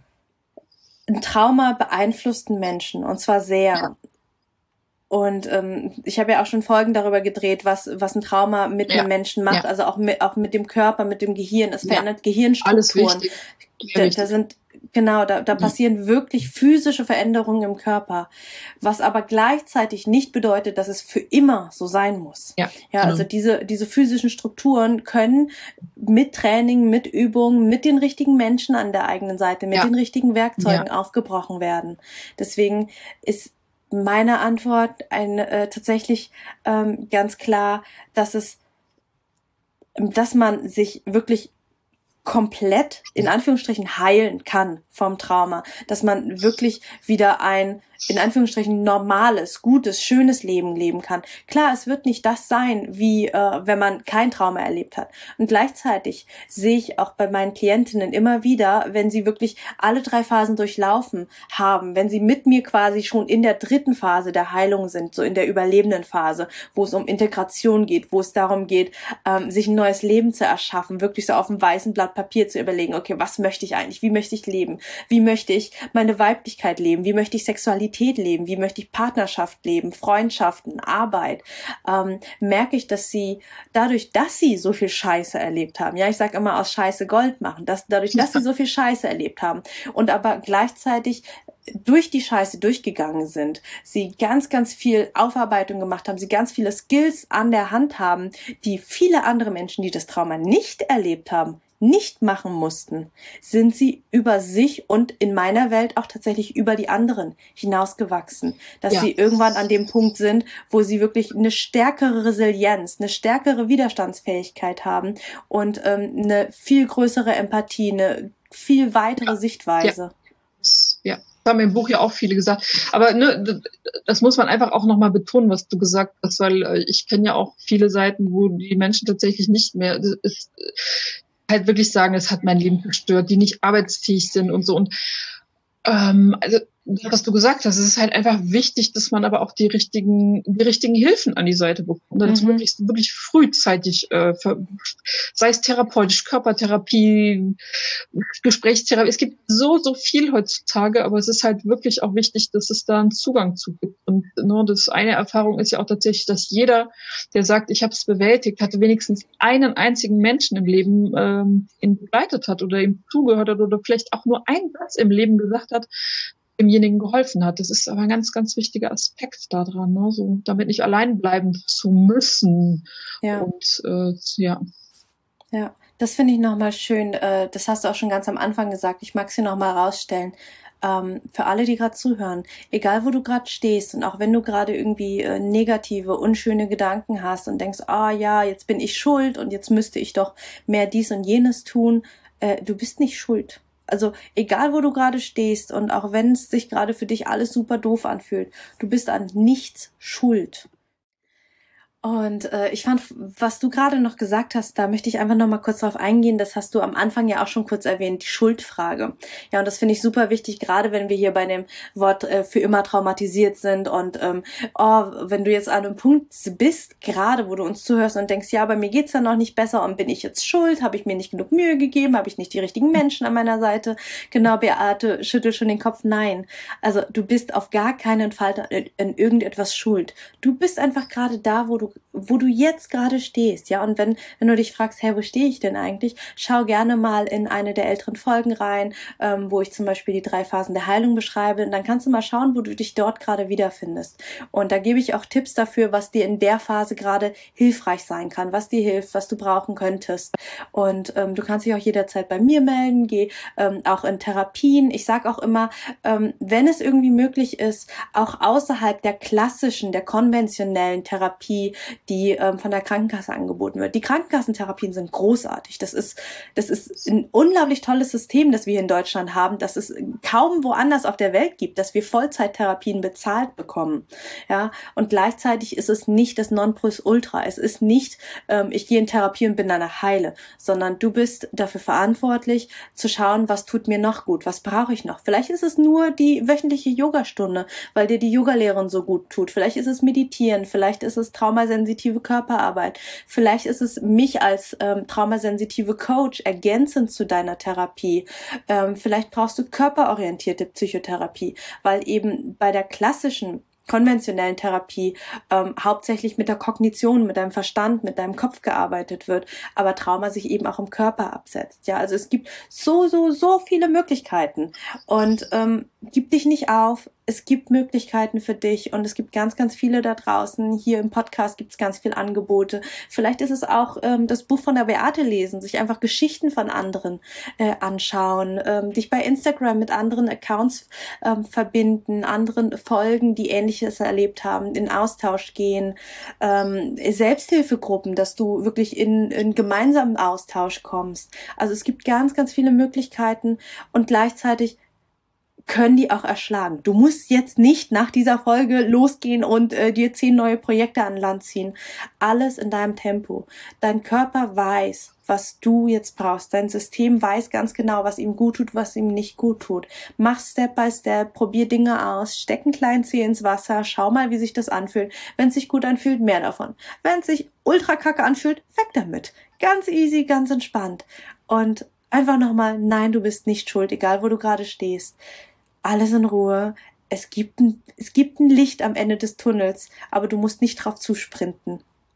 ein Trauma beeinflusst einen Menschen, und zwar sehr. Ja. Und ähm, ich habe ja auch schon Folgen darüber gedreht, was was ein Trauma mit ja. einem Menschen macht, ja. also auch mit auch mit dem Körper, mit dem Gehirn. Es verändert ja. Gehirnstrukturen. Alles wichtig. Da, da sind genau, da da passieren wirklich physische Veränderungen im Körper, was aber gleichzeitig nicht bedeutet, dass es für immer so sein muss. Ja, ja genau. Also diese diese physischen Strukturen können mit Training, mit Übungen, mit den richtigen Menschen an der eigenen Seite, mit ja. den richtigen Werkzeugen ja. aufgebrochen werden. Deswegen ist meine Antwort ein äh, tatsächlich ähm, ganz klar, dass es, dass man sich wirklich komplett in Anführungsstrichen heilen kann vom Trauma, dass man wirklich wieder ein in Anführungsstrichen normales, gutes, schönes Leben leben kann. Klar, es wird nicht das sein, wie äh, wenn man kein Trauma erlebt hat. Und gleichzeitig sehe ich auch bei meinen Klientinnen immer wieder, wenn sie wirklich alle drei Phasen durchlaufen haben, wenn sie mit mir quasi schon in der dritten Phase der Heilung sind, so in der überlebenden Phase, wo es um Integration geht, wo es darum geht, ähm, sich ein neues Leben zu erschaffen, wirklich so auf einem weißen Blatt Papier zu überlegen, okay, was möchte ich eigentlich, wie möchte ich leben, wie möchte ich meine Weiblichkeit leben, wie möchte ich Sexualität leben, wie möchte ich Partnerschaft leben, Freundschaften, Arbeit, ähm, merke ich, dass sie dadurch, dass sie so viel Scheiße erlebt haben, ja, ich sage immer aus Scheiße Gold machen, dass dadurch, dass sie so viel Scheiße erlebt haben und aber gleichzeitig durch die Scheiße durchgegangen sind, sie ganz, ganz viel Aufarbeitung gemacht haben, sie ganz viele Skills an der Hand haben, die viele andere Menschen, die das Trauma nicht erlebt haben, nicht machen mussten, sind sie über sich und in meiner Welt auch tatsächlich über die anderen hinausgewachsen. Dass ja. sie irgendwann an dem Punkt sind, wo sie wirklich eine stärkere Resilienz, eine stärkere Widerstandsfähigkeit haben und ähm, eine viel größere Empathie, eine viel weitere ja. Sichtweise. Ja. ja. Das haben im Buch ja auch viele gesagt. Aber ne, das muss man einfach auch nochmal betonen, was du gesagt hast, weil ich kenne ja auch viele Seiten, wo die Menschen tatsächlich nicht mehr ist, halt wirklich sagen, es hat mein Leben zerstört, die nicht arbeitsfähig sind und so. Und ähm, also was du gesagt hast, es ist halt einfach wichtig, dass man aber auch die richtigen, die richtigen Hilfen an die Seite bekommt. Und das mhm. wirklich, wirklich frühzeitig, äh, für, sei es therapeutisch, Körpertherapie, Gesprächstherapie. Es gibt so, so viel heutzutage, aber es ist halt wirklich auch wichtig, dass es da einen Zugang zu gibt. Und nur das eine Erfahrung ist ja auch tatsächlich, dass jeder, der sagt, ich habe es bewältigt, hatte wenigstens einen einzigen Menschen im Leben, ähm, ihn begleitet hat oder ihm zugehört hat oder vielleicht auch nur einen Satz im Leben gesagt hat, demjenigen geholfen hat. Das ist aber ein ganz, ganz wichtiger Aspekt daran, ne? So, damit nicht allein bleiben zu müssen. Ja. Und äh, ja. Ja, das finde ich nochmal schön. Äh, das hast du auch schon ganz am Anfang gesagt. Ich mag es hier nochmal rausstellen. Ähm, für alle, die gerade zuhören, egal wo du gerade stehst und auch wenn du gerade irgendwie äh, negative, unschöne Gedanken hast und denkst, ah ja, jetzt bin ich schuld und jetzt müsste ich doch mehr dies und jenes tun, äh, du bist nicht schuld. Also egal, wo du gerade stehst und auch wenn es sich gerade für dich alles super doof anfühlt, du bist an nichts schuld. Und äh, ich fand, was du gerade noch gesagt hast, da möchte ich einfach noch mal kurz drauf eingehen. Das hast du am Anfang ja auch schon kurz erwähnt, die Schuldfrage. Ja, und das finde ich super wichtig, gerade wenn wir hier bei dem Wort äh, für immer traumatisiert sind. Und ähm, oh, wenn du jetzt an einem Punkt bist, gerade wo du uns zuhörst und denkst, ja, bei mir geht's ja noch nicht besser und bin ich jetzt schuld? Habe ich mir nicht genug Mühe gegeben? Habe ich nicht die richtigen Menschen an meiner Seite? Genau, Beate schüttelt schon den Kopf. Nein, also du bist auf gar keinen Fall in irgendetwas schuld. Du bist einfach gerade da, wo du wo du jetzt gerade stehst, ja, und wenn wenn du dich fragst, hey, wo stehe ich denn eigentlich, schau gerne mal in eine der älteren Folgen rein, ähm, wo ich zum Beispiel die drei Phasen der Heilung beschreibe, und dann kannst du mal schauen, wo du dich dort gerade wiederfindest, und da gebe ich auch Tipps dafür, was dir in der Phase gerade hilfreich sein kann, was dir hilft, was du brauchen könntest, und ähm, du kannst dich auch jederzeit bei mir melden, geh ähm, auch in Therapien. Ich sage auch immer, ähm, wenn es irgendwie möglich ist, auch außerhalb der klassischen, der konventionellen Therapie, die ähm, von der Krankenkasse angeboten wird. Die Krankenkassentherapien sind großartig. Das ist, das ist ein unglaublich tolles System, das wir hier in Deutschland haben, das es kaum woanders auf der Welt gibt, dass wir Vollzeittherapien bezahlt bekommen. Ja, und gleichzeitig ist es nicht das Nonplusultra. Es ist nicht, ähm, ich gehe in Therapie und bin danach heile, sondern du bist dafür verantwortlich, zu schauen, was tut mir noch gut, was brauche ich noch. Vielleicht ist es nur die wöchentliche Yogastunde, weil dir die Yogalehrerin so gut tut. Vielleicht ist es Meditieren, vielleicht ist es Trauma traumasensitive Körperarbeit. Vielleicht ist es mich als ähm, traumasensitive Coach ergänzend zu deiner Therapie. Ähm, vielleicht brauchst du körperorientierte Psychotherapie, weil eben bei der klassischen konventionellen Therapie ähm, hauptsächlich mit der Kognition, mit deinem Verstand, mit deinem Kopf gearbeitet wird, aber Trauma sich eben auch im Körper absetzt. Ja, also es gibt so, so, so viele Möglichkeiten und ähm, gib dich nicht auf. Es gibt Möglichkeiten für dich und es gibt ganz, ganz viele da draußen. Hier im Podcast gibt es ganz viele Angebote. Vielleicht ist es auch ähm, das Buch von der Beate lesen, sich einfach Geschichten von anderen äh, anschauen, ähm, dich bei Instagram mit anderen Accounts ähm, verbinden, anderen folgen, die Ähnliches erlebt haben, in Austausch gehen, ähm, Selbsthilfegruppen, dass du wirklich in, in gemeinsamen Austausch kommst. Also es gibt ganz, ganz viele Möglichkeiten und gleichzeitig können die auch erschlagen. Du musst jetzt nicht nach dieser Folge losgehen und äh, dir zehn neue Projekte an Land ziehen. Alles in deinem Tempo. Dein Körper weiß, was du jetzt brauchst. Dein System weiß ganz genau, was ihm gut tut, was ihm nicht gut tut. Mach Step by Step, probier Dinge aus, steck einen kleinen Zeh ins Wasser, schau mal, wie sich das anfühlt. Wenn es sich gut anfühlt, mehr davon. Wenn es sich ultra kacke anfühlt, weg damit. Ganz easy, ganz entspannt. Und einfach nochmal, nein, du bist nicht schuld, egal wo du gerade stehst. Alles in Ruhe. Es gibt ein, es gibt ein Licht am Ende des Tunnels, aber du musst nicht drauf zusprinten.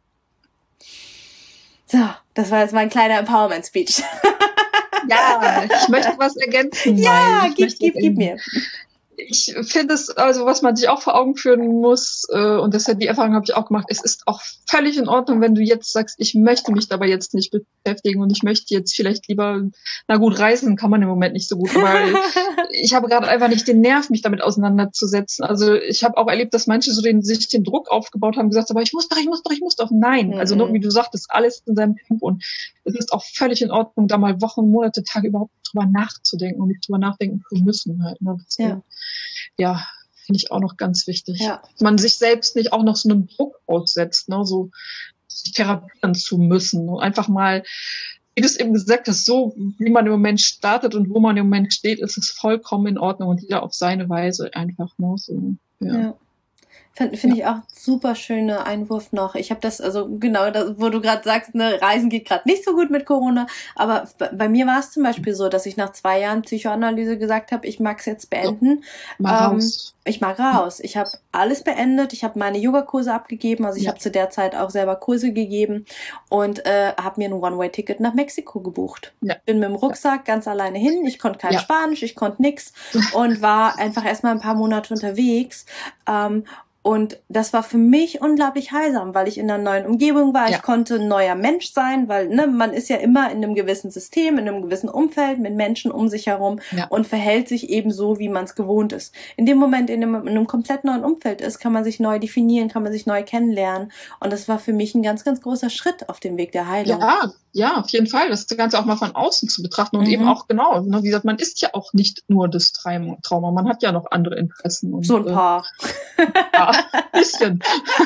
So, das war jetzt mein kleiner Empowerment-Speech. Ja, ich möchte was ergänzen. Ja, gib, gib, gib mir. Ich finde es, also was man sich auch vor Augen führen muss, äh, und das, die Erfahrung habe ich auch gemacht, es ist auch völlig in Ordnung, wenn du jetzt sagst, ich möchte mich dabei jetzt nicht beschäftigen und ich möchte jetzt vielleicht lieber, na gut, reisen kann man im Moment nicht so gut, aber ich habe gerade einfach nicht den Nerv, mich damit auseinanderzusetzen. Also ich habe auch erlebt, dass manche so den, sich den Druck aufgebaut haben, gesagt, aber ich muss doch, ich muss doch, ich muss doch. Nein, mhm. Also nur, wie du sagtest, alles in seinem Tempo und es ist auch völlig in Ordnung, da mal Wochen, Monate, Tage überhaupt drüber nachzudenken und nicht drüber nachdenken zu müssen halt. Ne? Das, ja. Ja, finde ich auch noch ganz wichtig. Ja. Dass man sich selbst nicht auch noch so einem Druck aussetzt, ne, so sich therapieren zu müssen. Und einfach mal, wie du es eben gesagt hast, so wie man im Moment startet und wo man im Moment steht, ist es vollkommen in Ordnung und jeder auf seine Weise einfach. Ne, so, ja. Ja. Finde find ja. ich auch super schöne Einwurf noch. Ich habe das, also genau, das, wo du gerade sagst, ne, Reisen geht gerade nicht so gut mit Corona, aber bei, bei mir war es zum Beispiel so, dass ich nach zwei Jahren Psychoanalyse gesagt habe, ich mag es jetzt beenden. So, mal ähm, raus. Ich mag raus. Ich habe alles beendet. Ich habe meine Yogakurse abgegeben. Also ich ja. habe zu der Zeit auch selber Kurse gegeben und äh, habe mir ein One-Way-Ticket nach Mexiko gebucht. Ja. Bin mit dem Rucksack ja. ganz alleine hin. Ich konnte kein ja. Spanisch, ich konnte nix und war einfach erstmal ein paar Monate unterwegs. Ähm, Und das war für mich unglaublich heilsam, weil ich in einer neuen Umgebung war. Ja. Ich konnte ein neuer Mensch sein, weil ne, man ist ja immer in einem gewissen System, in einem gewissen Umfeld mit Menschen um sich herum ja. und verhält sich eben so, wie man es gewohnt ist. In dem Moment, in dem man in einem komplett neuen Umfeld ist, kann man sich neu definieren, kann man sich neu kennenlernen. Und das war für mich ein ganz, ganz großer Schritt auf dem Weg der Heilung. Ja, ja, auf jeden Fall. Das Ganze auch mal von außen zu betrachten und mhm. eben auch genau, ne, wie gesagt, man ist ja auch nicht nur das Trauma, man hat ja noch andere Interessen. Und, so ein paar. Äh, ja, ein bisschen.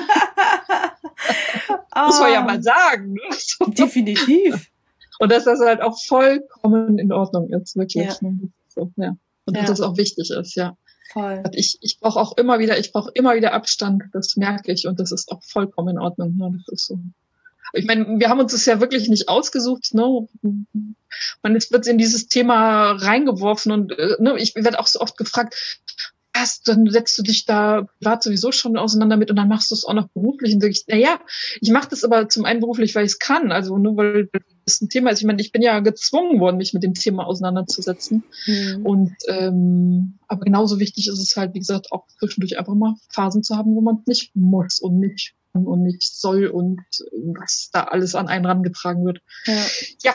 Oh. Muss man ja mal sagen. Ne? So. Definitiv. Und dass das halt auch vollkommen in Ordnung ist, wirklich. Ja. Ne? So, ja. Und ja. dass das auch wichtig ist, ja. Voll. Ich, ich brauche auch immer wieder, ich brauche immer wieder Abstand, das merke ich und das ist auch vollkommen in Ordnung. Ne? Das ist so. Ich meine, wir haben uns das ja wirklich nicht ausgesucht, ne? Man ist, wird in dieses Thema reingeworfen und ne, ich werde auch so oft gefragt, was, dann setzt du dich da privat sowieso schon auseinander mit und dann machst du es auch noch beruflich und sag ich, naja, ich mache das aber zum einen beruflich, weil ich es kann, also nur weil das ein Thema ist. Ich meine, ich bin ja gezwungen worden, mich mit dem Thema auseinanderzusetzen mhm. und ähm, aber genauso wichtig ist es halt, wie gesagt, auch zwischendurch einfach mal Phasen zu haben, wo man es nicht muss und nicht und nicht soll und was da alles an einen rangetragen wird. Ja. ja.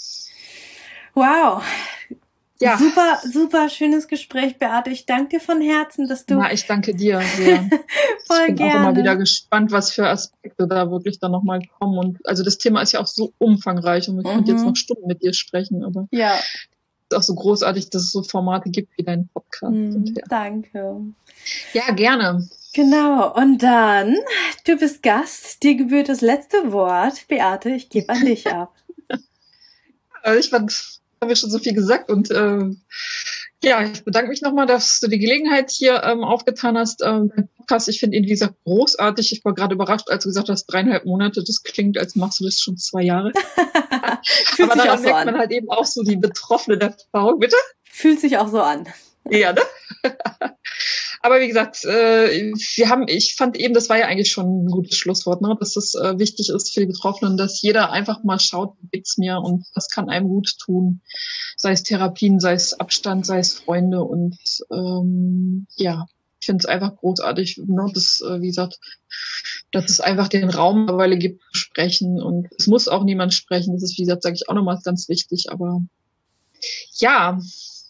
Wow. Ja. Super, super schönes Gespräch, Beate. Ich danke dir von Herzen, dass du... Na, ich danke dir sehr. Voll ich bin gerne. auch immer wieder gespannt, was für Aspekte da wirklich dann nochmal kommen. Und also das Thema ist ja auch so umfangreich und ich mhm. könnte jetzt noch Stunden mit dir sprechen, aber ja. es ist auch so großartig, dass es so Formate gibt wie dein Podcast. Mhm, und, ja. Danke. Ja, gerne. Genau, und dann, du bist Gast, dir gebührt das letzte Wort. Beate, ich gebe an dich ab. Also ich fand, haben wir schon so viel gesagt und äh, Ja, ich bedanke mich nochmal, dass du die Gelegenheit hier ähm, aufgetan hast. Ähm, Podcast, ich finde ihn, wie gesagt, großartig. Ich war gerade überrascht, als du gesagt hast, dreieinhalb Monate. Das klingt, als machst du das schon zwei Jahre. Fühlt Aber sich daran auch so merkt an. man halt eben auch so die betroffene Erfahrung. Bitte? Fühlt sich auch so an. Ja, ne? Aber wie gesagt, äh, wir haben, ich fand eben, das war ja eigentlich schon ein gutes Schlusswort, ne? Dass es äh, wichtig ist für die Betroffenen, dass jeder einfach mal schaut, wie geht's mir und was kann einem gut tun. Sei es Therapien, sei es Abstand, sei es Freunde und ähm, ja, ich finde es einfach großartig, ne? dass, äh, wie gesagt, dass es einfach den Raum mittlerweile gibt zu sprechen und es muss auch niemand sprechen. Das ist, wie gesagt, sage ich auch nochmal ganz wichtig, aber ja,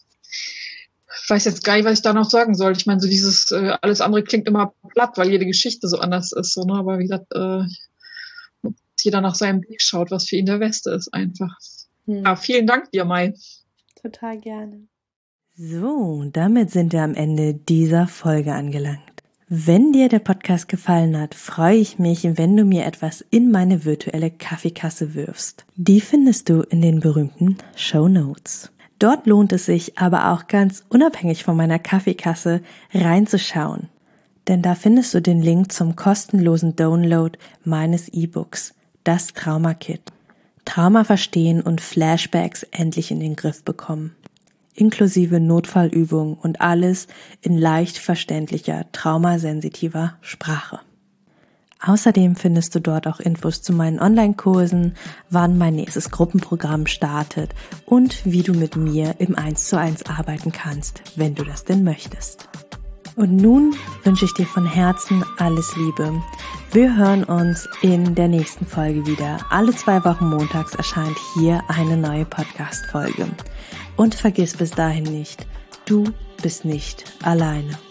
ich weiß jetzt gar nicht, was ich da noch sagen soll. Ich meine, so dieses, äh, alles andere klingt immer platt, weil jede Geschichte so anders ist. So, ne? Aber wie gesagt, äh, dass jeder nach seinem Weg schaut, was für ihn der Beste ist einfach. Hm. Ja, vielen Dank dir, Mai. Total gerne. So, damit sind wir am Ende dieser Folge angelangt. Wenn dir der Podcast gefallen hat, freue ich mich, wenn du mir etwas in meine virtuelle Kaffeekasse wirfst. Die findest du in den berühmten Shownotes. Dort lohnt es sich aber auch ganz unabhängig von meiner Kaffeekasse reinzuschauen. Denn da findest du den Link zum kostenlosen Download meines E-Books, das Trauma-Kit. Trauma verstehen und Flashbacks endlich in den Griff bekommen. Inklusive Notfallübungen und alles in leicht verständlicher, traumasensitiver Sprache. Außerdem findest du dort auch Infos zu meinen Online-Kursen, wann mein nächstes Gruppenprogramm startet und wie du mit mir im eins zu eins arbeiten kannst, wenn du das denn möchtest. Und nun wünsche ich dir von Herzen alles Liebe. Wir hören uns in der nächsten Folge wieder. Alle zwei Wochen montags erscheint hier eine neue Podcast-Folge. Und vergiss bis dahin nicht, du bist nicht alleine.